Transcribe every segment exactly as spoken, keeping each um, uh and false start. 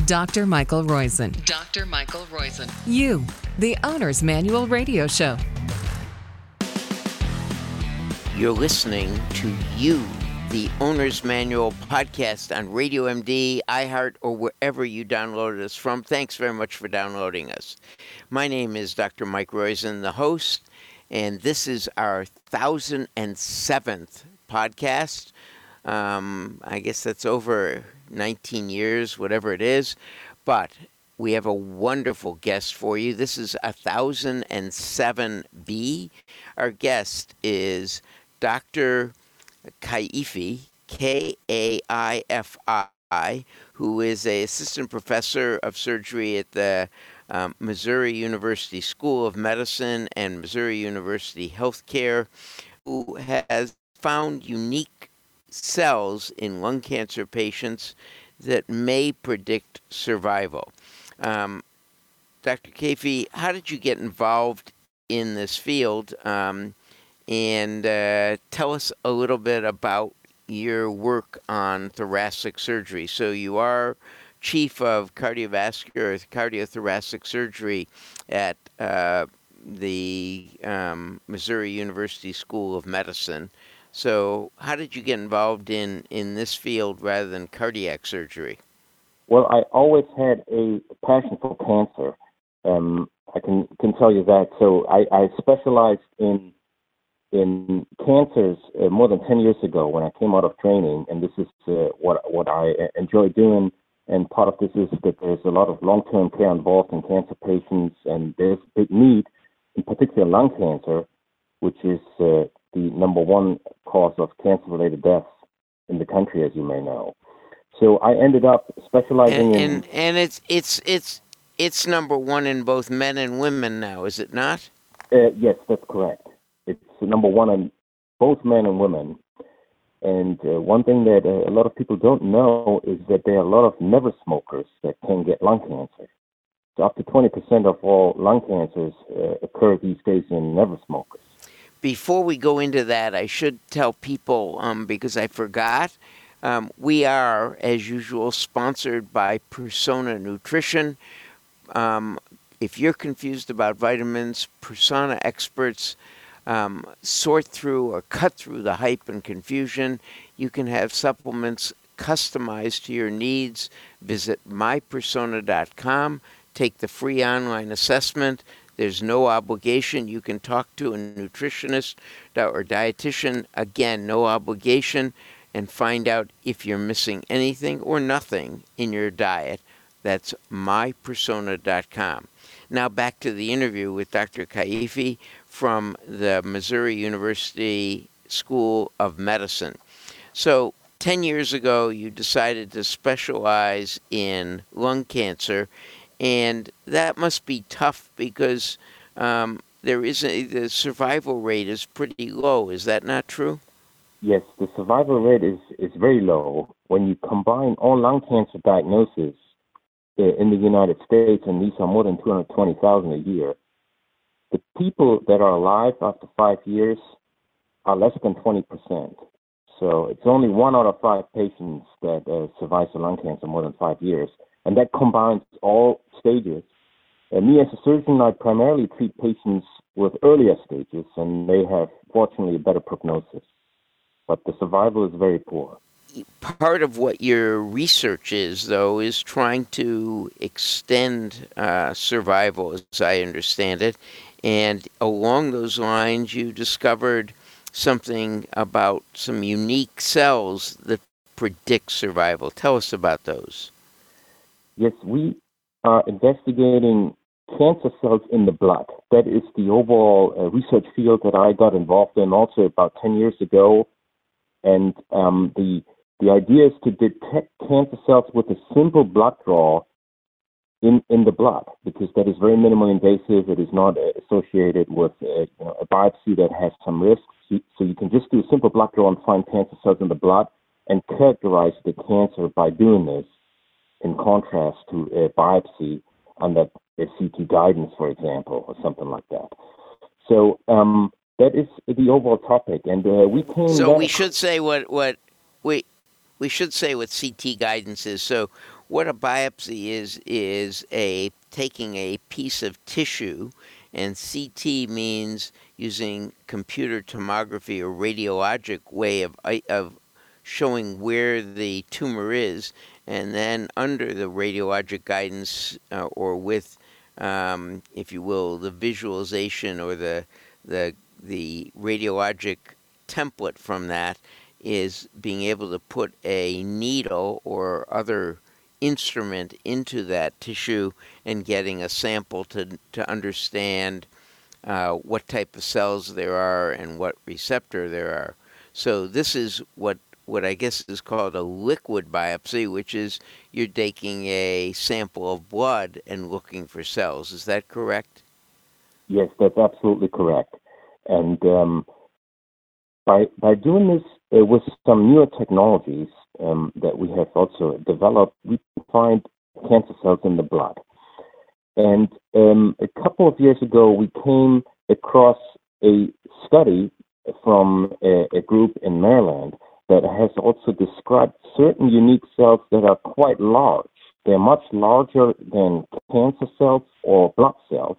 Doctor Michael Roizen. Doctor Michael Roizen. You, the Owner's Manual Radio Show. You're listening to You, the Owner's Manual podcast on Radio M D, iHeart, or wherever you downloaded us from. Thanks very much for downloading us. My name is Doctor Mike Roizen, the host, and this is our one thousand seventh podcast. Um, I guess that's over nineteen years, whatever it is. But we have a wonderful guest for you. This is one thousand seven B. Our guest is Doctor Kaifi, K A I F I, who is an assistant professor of surgery at the um, Missouri University School of Medicine and Missouri University Healthcare, who has found unique cells in lung cancer patients that may predict survival. Um, Doctor Kaifi, how did you get involved in this field? Um, and uh, tell us a little bit about your work on thoracic surgery. So you are chief of cardiovascular, cardiothoracic surgery at uh, the um, Missouri University School of Medicine. So how did you get involved in, in this field rather than cardiac surgery? Well, I always had a passion for cancer. Um, I can can tell you that. So I, I specialized in in cancers uh, more than ten years ago when I came out of training, and this is uh, what what I enjoy doing. And part of this is that there's a lot of long-term care involved in cancer patients, and there's big need, in particular lung cancer, which is uh, the number one cause of cancer-related deaths in the country, as you may know. So I ended up specializing and, in... And, and it's it's it's it's number one in both men and women now, is it not? Uh, yes, that's correct. It's number one in both men and women. And uh, one thing that uh, a lot of people don't know is that there are a lot of never smokers that can get lung cancer. So up to twenty percent of all lung cancers uh, occur these days in never smokers. Before we go into that, I should tell people, um, because I forgot, um, we are, as usual, sponsored by Persona Nutrition. Um, if you're confused about vitamins, Persona experts um, sort through or cut through the hype and confusion. You can have supplements customized to your needs. Visit my persona dot com. Take the free online assessment. There's no obligation. You can talk to a nutritionist or dietitian. Again, no obligation, and find out if you're missing anything or nothing in your diet. That's my persona dot com. Now back to the interview with Doctor Kaifi from the Missouri University School of Medicine. So ten years ago, you decided to specialize in lung cancer. And that must be tough because um, there is a, the survival rate is pretty low. Is that not true? Yes, the survival rate is, is very low. When you combine all lung cancer diagnoses uh, in the United States, and these are more than two hundred twenty thousand a year, the people that are alive after five years are less than twenty percent. So it's only one out of five patients that uh, survives the lung cancer more than five years. And that combines all stages. And me as a surgeon, I primarily treat patients with earlier stages, and they have, fortunately, a better prognosis. But the survival is very poor. Part of what your research is, though, is trying to extend uh, survival, as I understand it. And along those lines, you discovered something about some unique cells that predict survival. Tell us about those. Yes, we are investigating cancer cells in the blood. That is the overall uh, research field that I got involved in also about ten years ago. And um, the the idea is to detect cancer cells with a simple blood draw in, in the blood, because that is very minimally invasive. It is not uh, associated with uh, you know, a biopsy that has some risks. So, so you can just do a simple blood draw and find cancer cells in the blood and characterize the cancer by doing this, in contrast to a biopsy under a C T guidance, for example, or something like that. So um, that is the overall topic, and uh, we came. So we should say what what we we should say what C T guidance is. So what a biopsy is is a taking a piece of tissue, and C T means using computer tomography or radiologic way of of showing where the tumor is, and then under the radiologic guidance uh, or with, um, if you will, the visualization or the the the radiologic template from that is being able to put a needle or other instrument into that tissue and getting a sample to to understand uh, what type of cells there are and what receptor there are. So this is what what I guess is called a liquid biopsy, which is you're taking a sample of blood and looking for cells. Is that correct? Yes, that's absolutely correct. And um, by by doing this uh, with some newer technologies um, that we have also developed, we can find cancer cells in the blood. And um, a couple of years ago, we came across a study from a, a group in Maryland that has also described certain unique cells that are quite large. They're much larger than cancer cells or blood cells,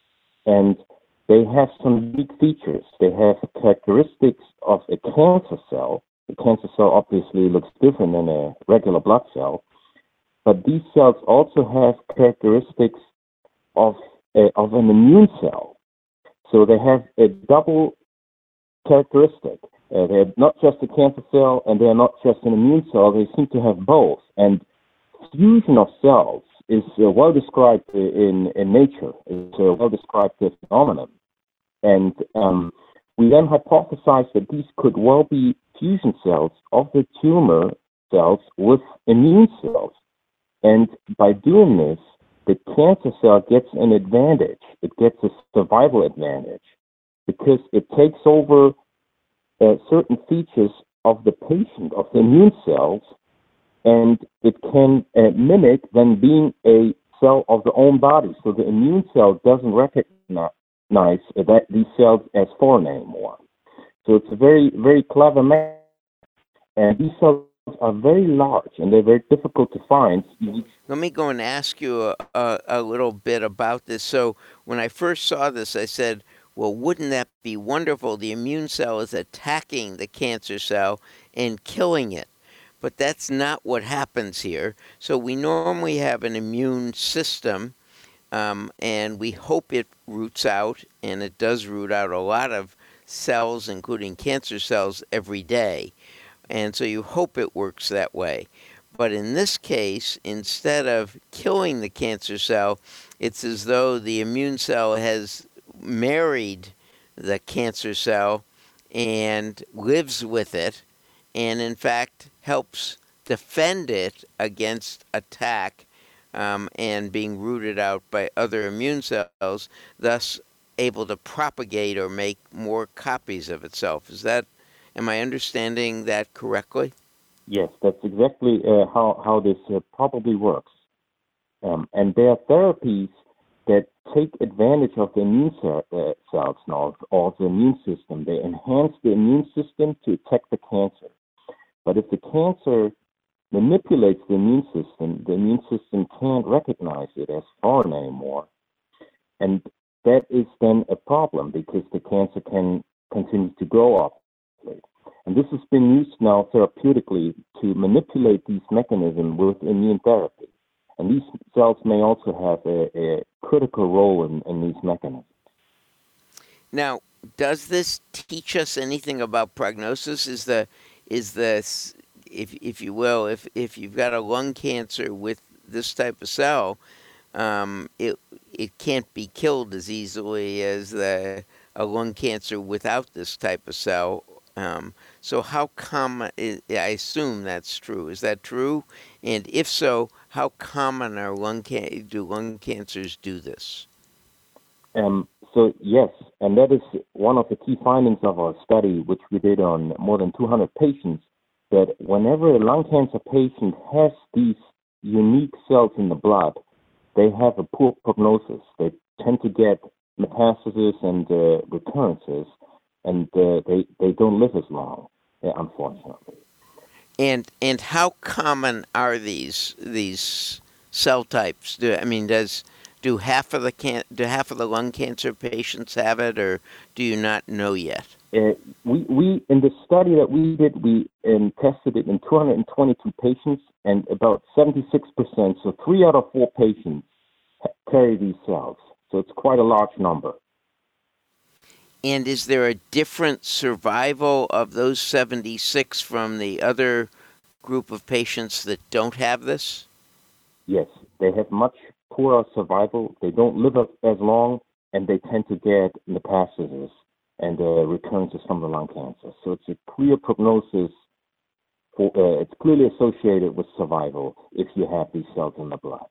and they have some unique features. They have characteristics of a cancer cell. The cancer cell obviously looks different than a regular blood cell, but these cells also have characteristics of a, of an immune cell. So they have a double characteristic. Uh, they're not just a cancer cell, and they're not just an immune cell. They seem to have both. And fusion of cells is uh, well described in, in nature. It's a well described phenomenon. And um, we then hypothesized that these could well be fusion cells of the tumor cells with immune cells. And by doing this, the cancer cell gets an advantage. It gets a survival advantage because it takes over uh, certain features of the patient, of the immune cells, and it can uh, mimic then being a cell of the own body. So the immune cell doesn't recognize that these cells as foreign anymore. So it's a very, very clever method. And these cells are very large, and they're very difficult to find. Let me go and ask you a, a, a little bit about this. So when I first saw this, I said, well, wouldn't that be wonderful? The immune cell is attacking the cancer cell and killing it. But that's not what happens here. So we normally have an immune system, um, and we hope it roots out, and it does root out a lot of cells, including cancer cells, every day. And so you hope it works that way. But in this case, instead of killing the cancer cell, it's as though the immune cell has married the cancer cell and lives with it, and in fact helps defend it against attack um, and being rooted out by other immune cells, thus able to propagate or make more copies of itself. Is that, am I understanding that correctly? Yes, that's exactly uh, how, how this uh, probably works. Um, and there are therapies that take advantage of the immune cell, uh, cells now, or the immune system. They enhance the immune system to attack the cancer. But if the cancer manipulates the immune system, the immune system can't recognize it as foreign anymore. And that is then a problem because the cancer can continue to grow up. And this has been used now therapeutically to manipulate these mechanisms with immune therapy. And these cells may also have a, a critical role in, in these mechanisms. Now, does this teach us anything about prognosis? Is the is the if if you will, if if you've got a lung cancer with this type of cell, um, it it can't be killed as easily as the a lung cancer without this type of cell. Um, so how common, I assume that's true. Is that true? And if so, how common are lung can- do lung cancers do this? Um, so yes, and that is one of the key findings of our study, which we did on more than two hundred patients, that whenever a lung cancer patient has these unique cells in the blood, they have a poor prognosis. They tend to get metastasis and uh, recurrences, and uh, they, they don't live as long, uh, unfortunately. And and how common are these these cell types? Do I mean does do half of the can do half of the lung cancer patients have it, or do you not know yet? Uh, we, we in the study that we did, we um, tested it in two hundred twenty-two patients, and about seventy-six percent, so three out of four patients ha- carry these cells. So it's quite a large number. And is there a different survival of those seventy-six from the other group of patients that don't have this? Yes, they have much poorer survival. They don't live as as long, and they tend to get metastasis and uh, recurrence of some of the lung cancer. So it's a clear prognosis. For, uh, it's clearly associated with survival if you have these cells in the blood.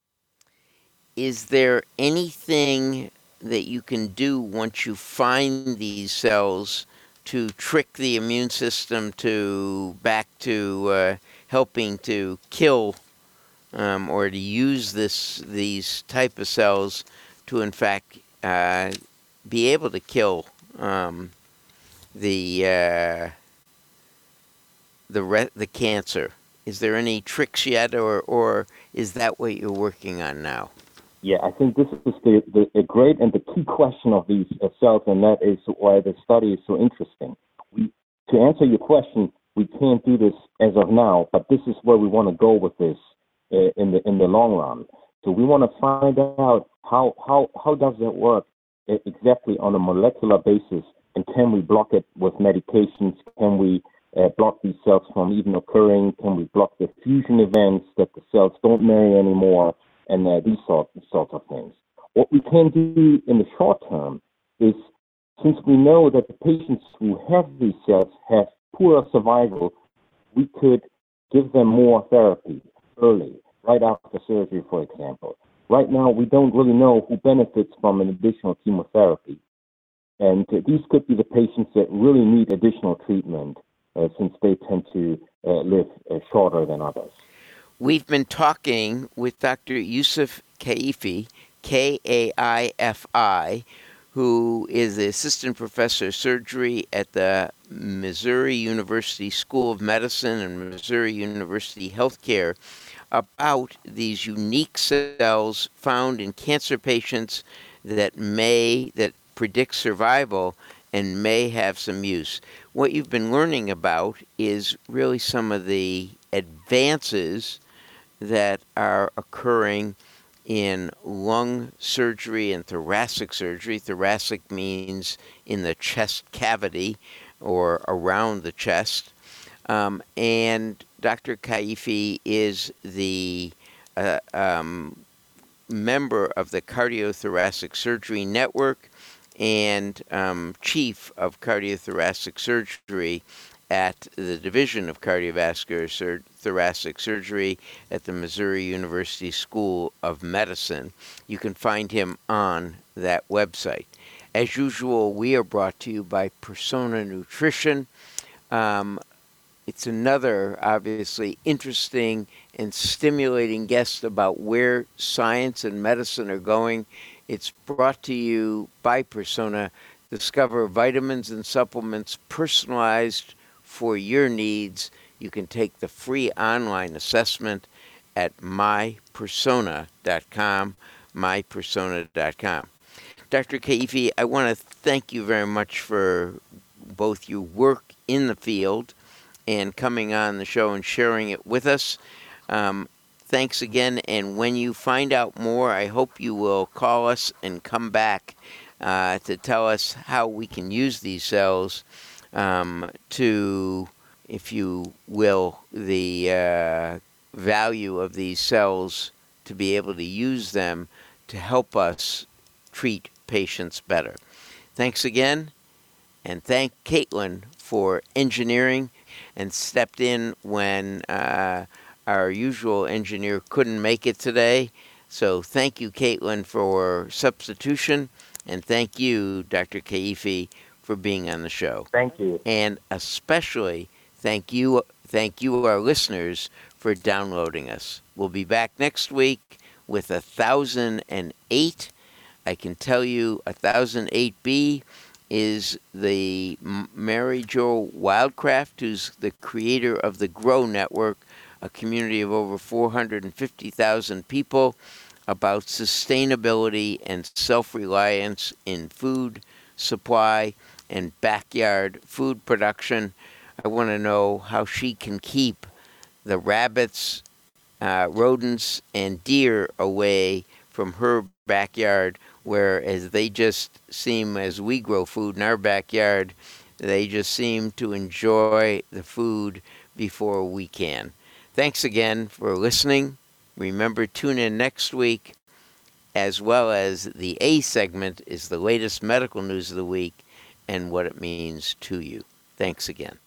Is there anything that you can do once you find these cells to trick the immune system to back to uh, helping to kill um, or to use this these type of cells to in fact uh, be able to kill um, the uh, the re- the cancer? Is there any tricks yet, or or is that what you're working on now? Yeah, I think this is the, the, the great and the key question of these uh, cells, and that is why the study is so interesting. We, to answer your question, we can't do this as of now, but this is where we want to go with this uh, in the in the long run. So we want to find out how how how does that work uh, exactly on a molecular basis, and can we block it with medications? Can we uh, block these cells from even occurring? Can we block the fusion events that the cells don't marry anymore? And uh, these sort, sorts of things. What we can do in the short term is, since we know that the patients who have these cells have poorer survival, we could give them more therapy early, right after surgery, for example. Right now, we don't really know who benefits from an additional chemotherapy. And uh, these could be the patients that really need additional treatment, uh, since they tend to uh, live uh, shorter than others. We've been talking with Doctor Yusuf Kaifi, K A I F I, who is the assistant professor of surgery at the Missouri University School of Medicine and Missouri University Healthcare, about these unique cells found in cancer patients that may, that predict survival and may have some use. What you've been learning about is really some of the advances that are occurring in lung surgery and thoracic surgery. Thoracic means in the chest cavity or around the chest. Um, and Doctor Kaifi is the uh, um, member of the Cardiothoracic Surgery Network and um, chief of cardiothoracic surgery at the Division of Cardiovascular Sur- Thoracic Surgery at the Missouri University School of Medicine. You can find him on that website. As usual, we are brought to you by Persona Nutrition. Um, it's another, obviously, interesting and stimulating guest about where science and medicine are going. It's brought to you by Persona. Discover vitamins and supplements personalized for your needs. You can take the free online assessment at my persona dot com, my persona dot com. Doctor Kaifi, I want to thank you very much for both your work in the field and coming on the show and sharing it with us. Um, thanks again, and when you find out more, I hope you will call us and come back uh, to tell us how we can use these cells um, to, if you will, the uh, value of these cells to be able to use them to help us treat patients better. Thanks again, and thank Caitlin for engineering and stepped in when uh, our usual engineer couldn't make it today. So thank you, Caitlin, for substitution, and thank you, Doctor Kaifi, for being on the show. Thank you. And especially thank you, thank you, our listeners, for downloading us. We'll be back next week with one thousand eight. I can tell you one thousand eight B is the Mary Jo Wildcraft, who's the creator of the GROW Network, a community of over four hundred fifty thousand people about sustainability and self-reliance in food supply and backyard food production. I want to know how she can keep the rabbits, uh, rodents, and deer away from her backyard, whereas they just seem, as we grow food in our backyard, they just seem to enjoy the food before we can. Thanks again for listening. Remember, tune in next week, as well as the A segment is the latest medical news of the week and what it means to you. Thanks again.